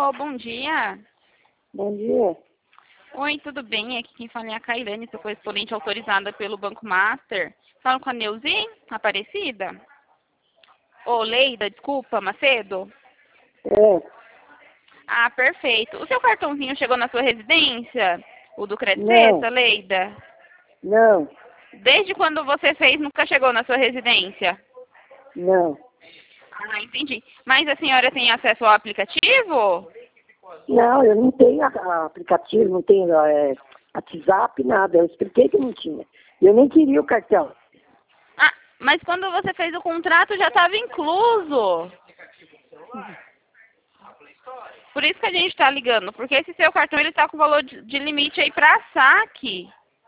Alô, bom dia. Bom dia. Oi, tudo bem? Aqui quem fala é a Cairane, sou correspondente autorizada pelo Banco Master. Falo com a Neuzi, Aparecida? Ô, Leida, desculpa, Macedo? É, Ah, perfeito. O seu cartãozinho chegou na sua residência? O do Crédito não, Sexta, Leida? não, Desde quando você fez, nunca chegou na sua residência? não. Ah, entendi. Mas a senhora tem acesso ao aplicativo? Não, eu não tenho aplicativo, não tenho WhatsApp, nada. Eu expliquei que não tinha. Eu nem queria o cartão. Ah, mas quando você fez o contrato já estava incluso. Por isso que a gente está ligando, porque esse seu cartão ele está com valor de limite aí para saque.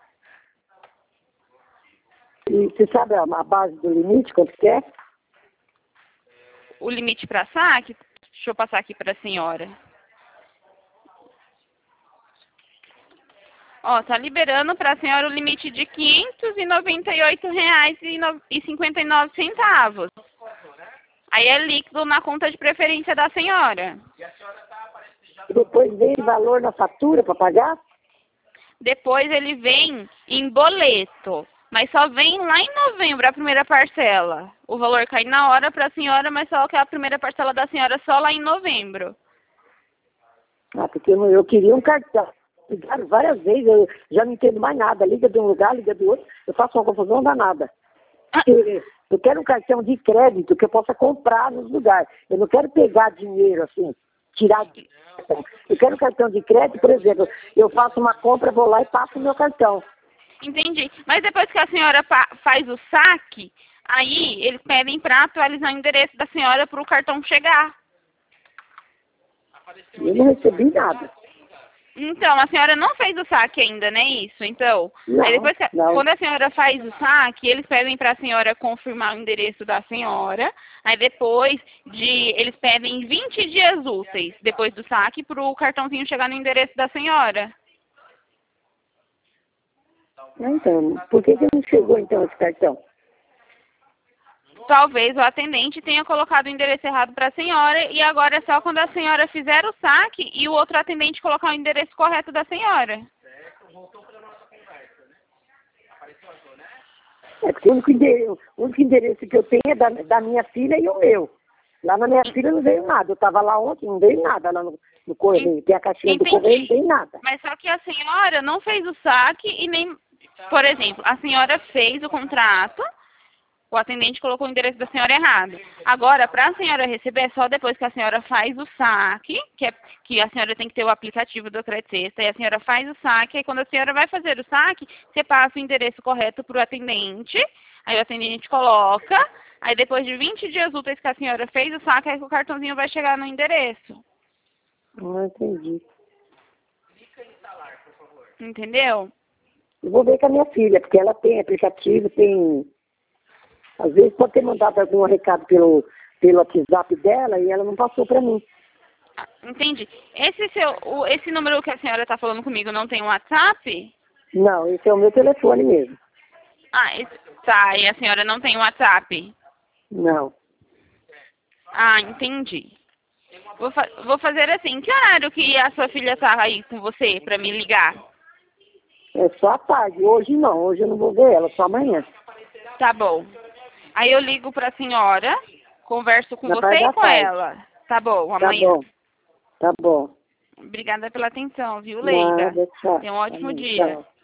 E você sabe a base do limite, quanto que é? O limite para saque, deixa eu passar aqui para a senhora. Ó, tá liberando para a senhora o limite de R$ 598,59. Aí é líquido na conta de preferência da senhora. E depois vem valor na fatura para pagar? Depois ele vem em boleto, mas só vem lá em novembro a primeira parcela. O valor cai na hora para a senhora, mas só que a primeira parcela da senhora só lá em novembro. Ah, porque eu queria um cartão. Ligaram várias vezes, eu já não entendo mais nada. Liga de um lugar, liga do outro. Eu faço uma confusão danada. Eu quero um cartão de crédito que eu possa comprar nos lugares. Eu não quero pegar dinheiro assim, tirar dinheiro. Eu quero um cartão de crédito, por exemplo, eu faço uma compra, vou lá e passo o meu cartão. Entendi. Mas depois que a senhora faz o saque, aí eles pedem para atualizar o endereço da senhora para o cartão chegar. Eu não recebi nada. Então, a senhora não fez o saque ainda, né? Isso. Então, aí Não, depois não. quando a senhora faz o saque, eles pedem para a senhora confirmar o endereço da senhora. Aí depois eles pedem 20 dias úteis depois do saque para o cartãozinho chegar no endereço da senhora. Então, por que não chegou então esse cartão? Talvez o atendente tenha colocado o endereço errado para a senhora e agora é só quando a senhora fizer o saque e o outro atendente colocar o endereço correto da senhora. É porque o único endereço que eu tenho é da minha filha e o meu. Lá na minha filha não veio nada. Eu estava lá ontem, não veio nada lá no correio. Tem a caixinha do correio, não veio nada. Mas só que a senhora não fez o saque e nem... Por exemplo, a senhora fez o contrato, o atendente colocou o endereço da senhora errado. Agora, para a senhora receber, é só depois que a senhora faz o saque, que a senhora tem que ter o aplicativo do Crédito Sexta, e a senhora faz o saque, aí quando a senhora vai fazer o saque, você passa o endereço correto para o atendente, aí o atendente coloca, aí depois de 20 dias úteis que a senhora fez o saque, aí o cartãozinho vai chegar no endereço. Não entendi. Entendeu? Eu vou ver com a minha filha, porque ela tem aplicativo, tem... Às vezes pode ter mandado algum recado pelo WhatsApp dela e ela não passou para mim. Entendi. Esse número que a senhora está falando comigo não tem WhatsApp? Não, esse é o meu telefone mesmo. Ah, tá. E a senhora não tem WhatsApp? Não. Ah, entendi. Vou fazer assim. Que horário que a sua filha tá aí com você para me ligar? É só à tarde. Hoje não. Hoje eu não vou ver ela, só amanhã. Tá bom. Aí eu ligo para a senhora, converso com Na você parte e da com tarde. ela. Tá bom, Tá amanhã. bom. Tá bom. Obrigada pela atenção, viu, Leida? Nada, tchau. Tenha um ótimo Amém. dia. Tchau.